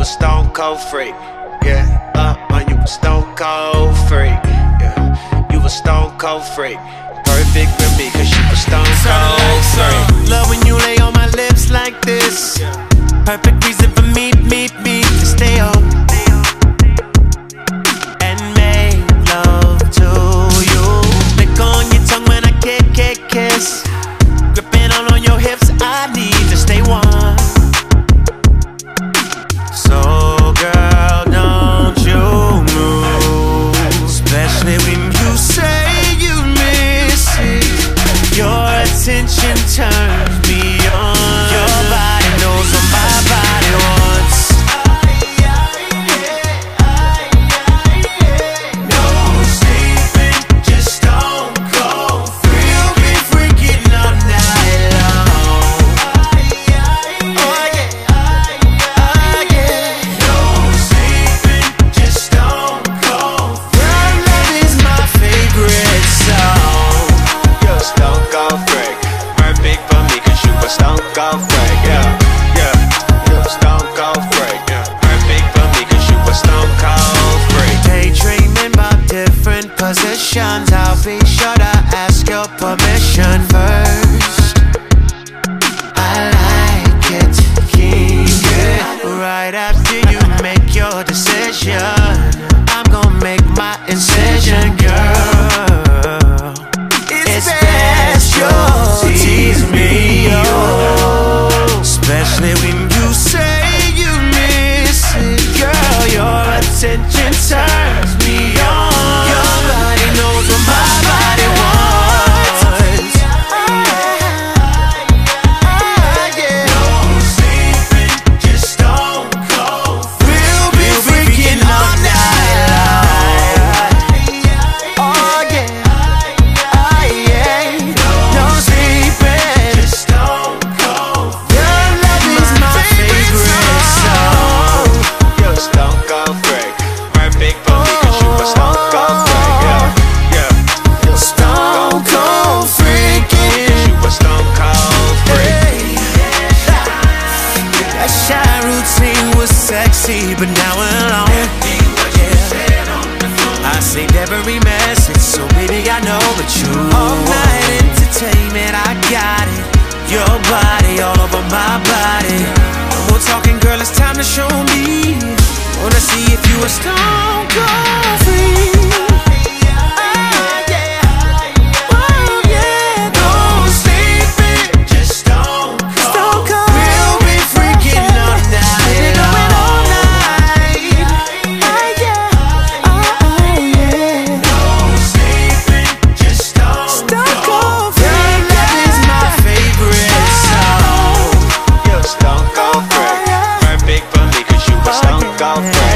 stone cold freak. Yeah, you a stone cold freak. Yeah, you a stone cold freak. Perfect for me, cause you a stone cold freak. Love when you lay on my lips like this. Perfect reason for me to stay on and make love to you. Lick on your tongue when I kiss. Gripping on your hips, I need to stay warm. So girl, don't you move, especially when you say you miss it. Your attention turns me on. Your body knows what my body wants. No sleeping, just don't go free. You'll be freaking all night long. Oh yeah. No sleeping, just don't go free. Your love is my favorite song. You're a stone cold freak. Perfect for me, cause you a stone cold freak. Yeah, you're a stone cold freak. Yeah, perfect for me, cause you a stone cold freak. Daydreaming about different positions. I'll be sure to ask your permission first. I like it, keep it. Right after you make your decision, I'm gonna make my incision, girl. It's special, tease me, oh. Especially when you say you miss it, girl. Your attention turns me on. Your body knows what my body wants. Yeah. No sleeping, just don't go. We'll be freaking all night long. Oh yeah. No sleeping, just don't go. Your love is my favorite song. You're a stone cold freak. Perfect for me, cause you a stone cold freak. Yeah, you're a Stone cold freaking. you a stone cold freak. That shy routine was sexy, but now we're alone. I saved every message, so baby I know that you. All night entertainment, I got it. Your body all over my body. No more talking, girl, it's time to show me. Wanna see if you a stone cold freak. You're a stone cold freak. Perfect for me, cause you a stone cold freak.